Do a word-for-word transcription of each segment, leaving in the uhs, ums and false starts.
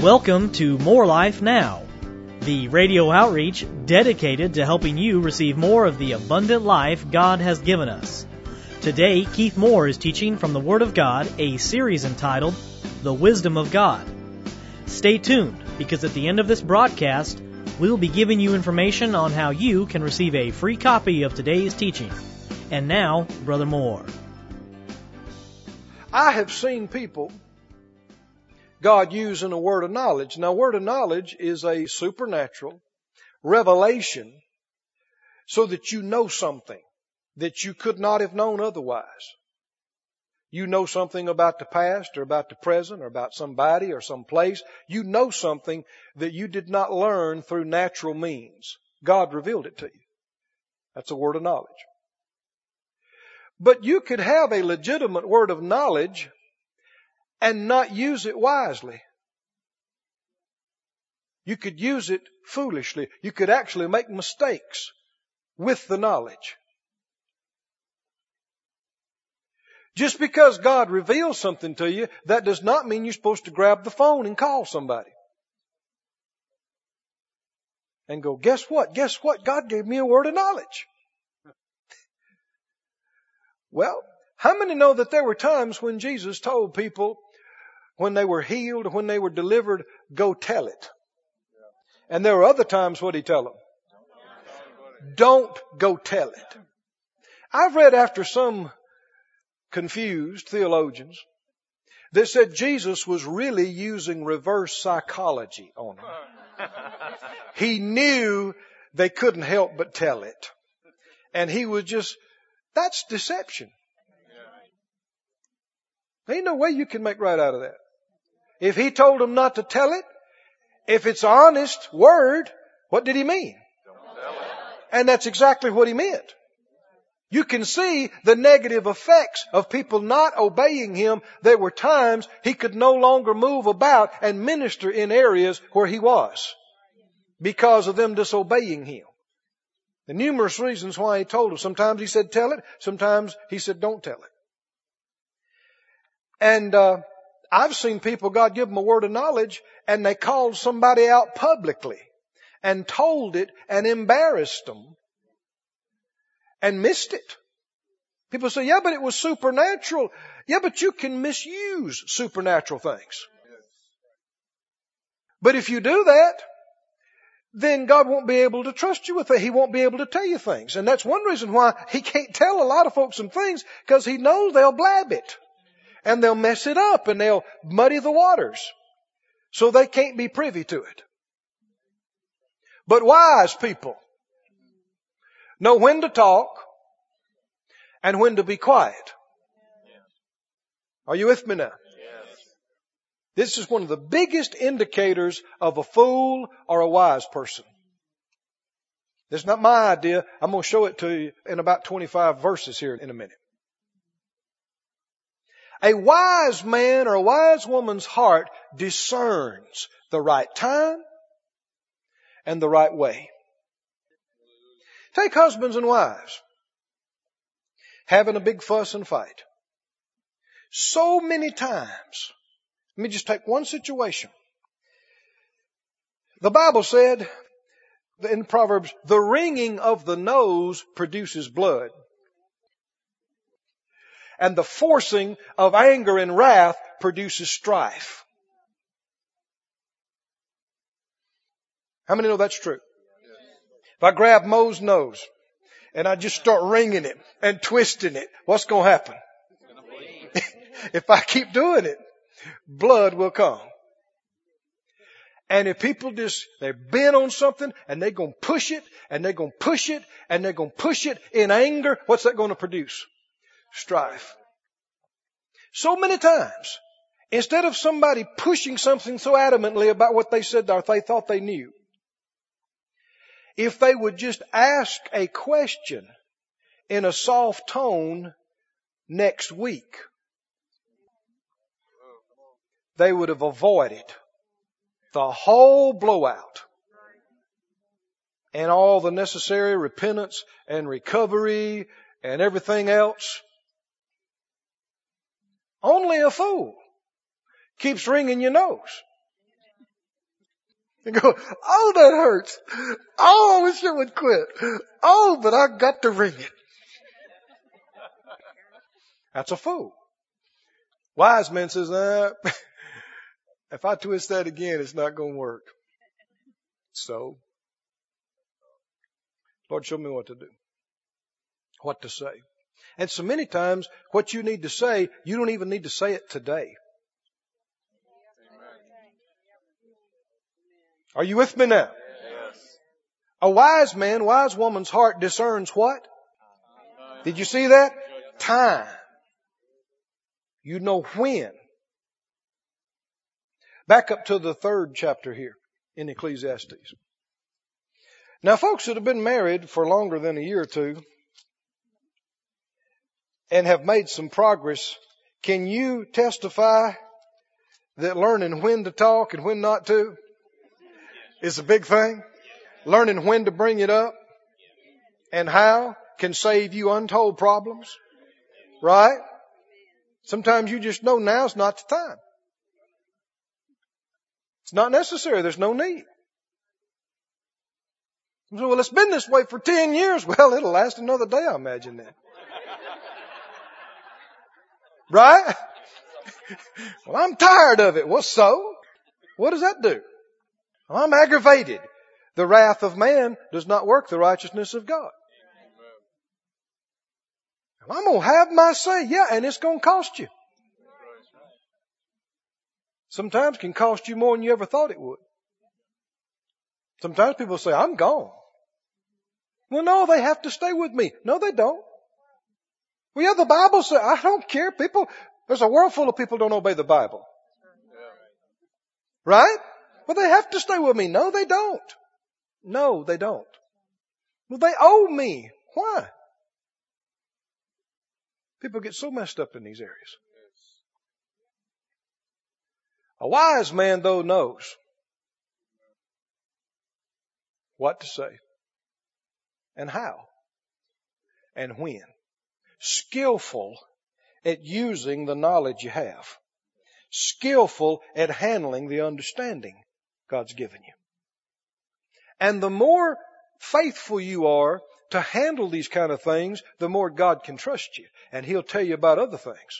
Welcome to More Life Now, the radio outreach dedicated to helping you receive more of the abundant life God has given us. Today, Keith Moore is teaching from the Word of God, a series entitled, The Wisdom of God. Stay tuned, because at the end of this broadcast, we'll be giving you information on how you can receive a free copy of today's teaching. And now, Brother Moore. I have seen people God using a word of knowledge. Now, word of knowledge is a supernatural revelation so that you know something that you could not have known otherwise. You know something about the past or about the present or about somebody or some place. You know something that you did not learn through natural means. God revealed it to you. That's a word of knowledge. But you could have a legitimate word of knowledge and not use it wisely. You could use it foolishly. You could actually make mistakes with the knowledge. Just because God reveals something to you, that does not mean you're supposed to grab the phone and call somebody. And go, guess what? Guess what? God gave me a word of knowledge. Well, how many know that there were times when Jesus told people, when they were healed, when they were delivered, go tell it? And there were other times, what did he tell them? Don't go tell it. I've read after some confused theologians that said Jesus was really using reverse psychology on them. He knew they couldn't help but tell it. And he was just, that's deception. There ain't no way you can make right out of that. If he told them not to tell it, if it's an honest word, what did he mean? And that's exactly what he meant. You can see the negative effects of people not obeying him. There were times he could no longer move about and minister in areas where he was because of them disobeying him. The numerous reasons why he told them. Sometimes he said tell it. Sometimes he said don't tell it. And uh, I've seen people, God give them a word of knowledge, and they called somebody out publicly and told it and embarrassed them and missed it. People say, yeah, but it was supernatural. Yeah, but you can misuse supernatural things. But if you do that, then God won't be able to trust you with it. He won't be able to tell you things. And that's one reason why he can't tell a lot of folks some things, because he knows they'll blab it. And they'll mess it up and they'll muddy the waters. So they can't be privy to it. But wise people know when to talk and when to be quiet. Are you with me now? Yes. This is one of the biggest indicators of a fool or a wise person. This is not my idea. I'm going to show it to you in about twenty-five verses here in a minute. A wise man or a wise woman's heart discerns the right time and the right way. Take husbands and wives having a big fuss and fight. So many times, let me just take one situation. The Bible said in Proverbs, the wringing of the nose produces blood. And the forcing of anger and wrath produces strife. How many know that's true? If I grab Mo's nose and I just start wringing it and twisting it, what's going to happen? If I keep doing it, blood will come. And if people just, they're bent on something and they're going to push it and they're going to push it and they're going to push it in anger, what's that going to produce? Strife. So many times, instead of somebody pushing something so adamantly about what they said or they thought they knew, if they would just ask a question in a soft tone next week, they would have avoided the whole blowout and all the necessary repentance and recovery and everything else. Only a fool keeps wringing your nose. And go, oh, that hurts. Oh, I wish it would quit. Oh, but I got to ring it. That's a fool. Wise man says, nah, if I twist that again, it's not going to work. So, Lord, show me what to do. What to say. And so many times, what you need to say, you don't even need to say it today. Are you with me now? Yes. A wise man, wise woman's heart discerns what? Did you see that? Time. You know when. Back up to the third chapter here in Ecclesiastes. Now, folks that have been married for longer than a year or two and have made some progress, can you testify that learning when to talk and when not to is a big thing? Learning when to bring it up and how can save you untold problems. Right? Sometimes you just know now's not the time. It's not necessary. There's no need. You say, well, it's been this way for ten years. Well, it'll last another day, I imagine that. Right? Well, I'm tired of it. Well, so? What does that do? Well, I'm aggravated. The wrath of man does not work the righteousness of God. Well, I'm going to have my say. Yeah, and it's going to cost you. Sometimes it can cost you more than you ever thought it would. Sometimes people say, I'm gone. Well, no, they have to stay with me. No, they don't. Well, yeah, the Bible says, I don't care. People, there's a world full of people who don't obey the Bible. Right? Well, they have to stay with me. No, they don't. No, they don't. Well, they owe me. Why? People get so messed up in these areas. A wise man, though, knows what to say and how and when. Skillful at using the knowledge you have. Skillful at handling the understanding God's given you. And the more faithful you are to handle these kind of things, the more God can trust you. And He'll tell you about other things.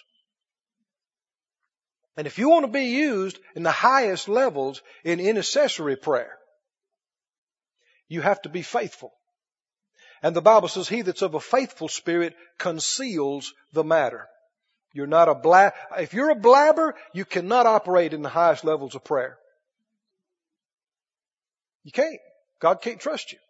And if you want to be used in the highest levels in intercessory prayer, you have to be faithful. And the Bible says, he that's of a faithful spirit conceals the matter. You're not a blab. If you're a blabber, you cannot operate in the highest levels of prayer. You can't. God can't trust you.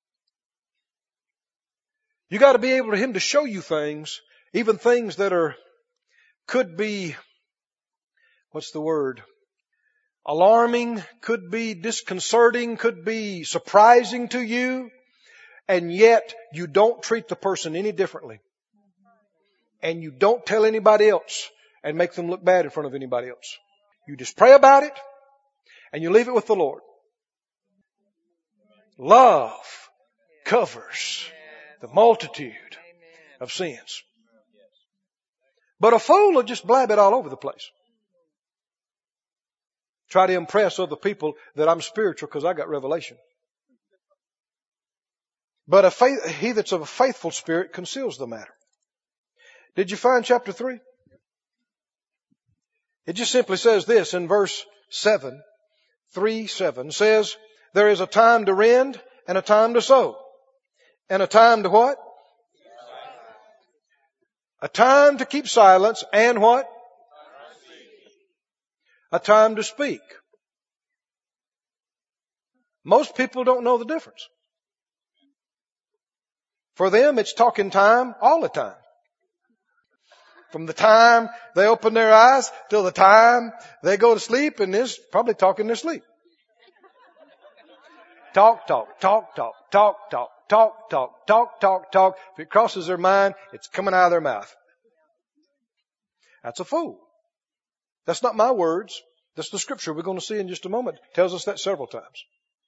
You got to be able for Him to show you things, even things that are, could be, what's the word? Alarming, could be disconcerting, could be surprising to you, and yet you don't treat the person any differently. And you don't tell anybody else and make them look bad in front of anybody else. You just pray about it and you leave it with the Lord. Love covers the multitude of sins. But a fool will just blab it all over the place. Try to impress other people that I'm spiritual because I got revelation. But a faith, he that's of a faithful spirit conceals the matter. Did you find chapter three? It just simply says this in verse seven. three seven says, there is a time to rend and a time to sow. And a time to what? A time to keep silence and what? A time to speak. Most people don't know the difference. For them, it's talking time all the time. From the time they open their eyes till the time they go to sleep, and this probably talking in their sleep. Talk, talk, talk, talk, talk, talk, talk, talk, talk, talk, talk. If it crosses their mind, it's coming out of their mouth. That's a fool. That's not my words. That's the scripture we're going to see in just a moment. It tells us that several times.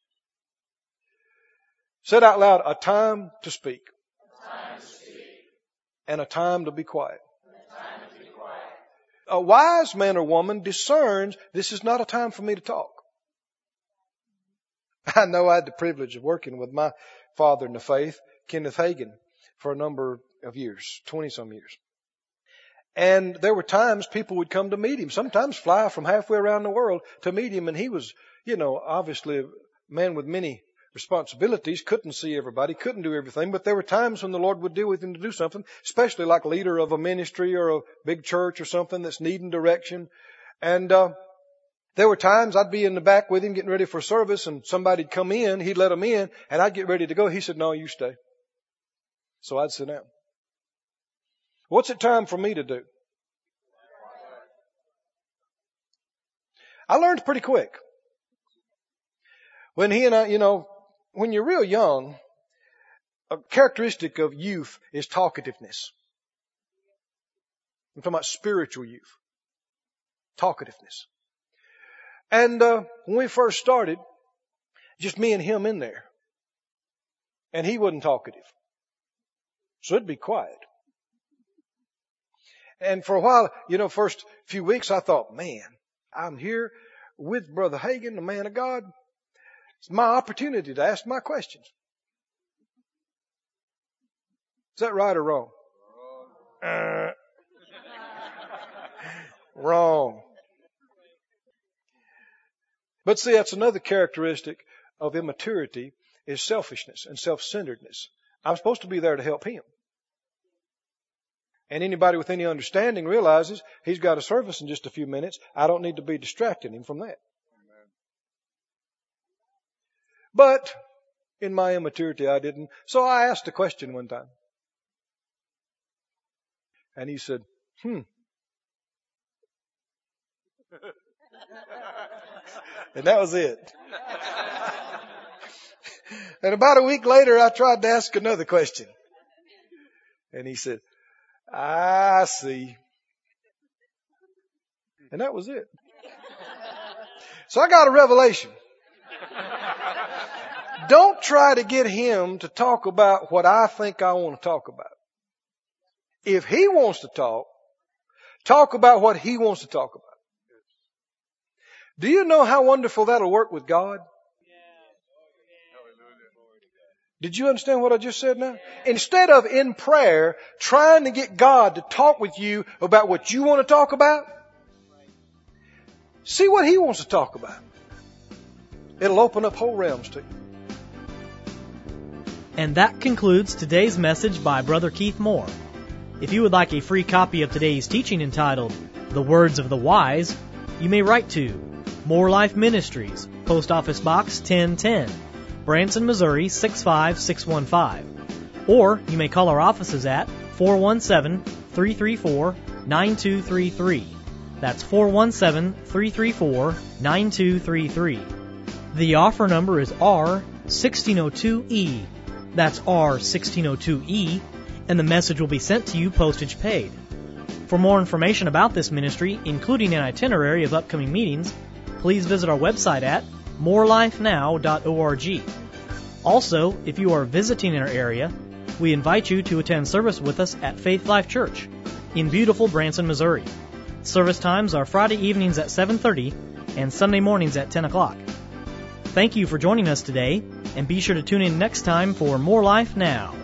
Said out loud, a time to speak. A time to speak. And a time to be quiet. A time to be quiet. A wise man or woman discerns this is not a time for me to talk. I know I had the privilege of working with my father in the faith, Kenneth Hagin, for a number of years, twenty some years. And there were times people would come to meet him, sometimes fly from halfway around the world to meet him. And he was, you know, obviously a man with many responsibilities, couldn't see everybody, couldn't do everything. But there were times when the Lord would deal with him to do something, especially like leader of a ministry or a big church or something that's needing direction. And uh, there were times I'd be in the back with him getting ready for service, and somebody'd come in, he'd let them in, and I'd get ready to go. He said, "No, you stay." So I'd sit down. What's it time for me to do? I learned pretty quick. When he and I, you know, when you're real young, a characteristic of youth is talkativeness. I'm talking about spiritual youth. Talkativeness. And uh, when we first started, just me and him in there. And he wasn't talkative. So it'd be quiet. And for a while, you know, first few weeks I thought, man, I'm here with Brother Hagin, the man of God. It's my opportunity to ask my questions. Is that right or wrong? Uh, wrong. But see, that's another characteristic of immaturity is selfishness and self-centeredness. I'm supposed to be there to help him. And anybody with any understanding realizes he's got a service in just a few minutes. I don't need to be distracting him from that. But in my immaturity, I didn't. So I asked a question one time. And he said, hmm. And that was it. And about a week later, I tried to ask another question. And he said, I see. And that was it. So I got a revelation. Don't try to get him to talk about what I think I want to talk about. If he wants to talk, talk about what he wants to talk about. Do you know how wonderful that'll work with God? Did you understand what I just said now? Instead of in prayer trying to get God to talk with you about what you want to talk about, see what He wants to talk about. It'll open up whole realms to you. And that concludes today's message by Brother Keith Moore. If you would like a free copy of today's teaching entitled, The Words of the Wise, you may write to More Life Ministries, Post Office Box ten ten, Branson, Missouri six five six one five. Or you may call our offices at four one seven, three three four, nine two three three. That's four one seven, three three four, nine two three three. The offer number is R one six zero two E. That's R one six zero two E, and the message will be sent to you postage paid. For more information about this ministry, including an itinerary of upcoming meetings, please visit our website at more life now dot org. Also, if you are visiting in our area, we invite you to attend service with us at Faith Life Church in beautiful Branson, Missouri. Service times are Friday evenings at seven thirty and Sunday mornings at ten o'clock. Thank you for joining us today, and be sure to tune in next time for More Life Now.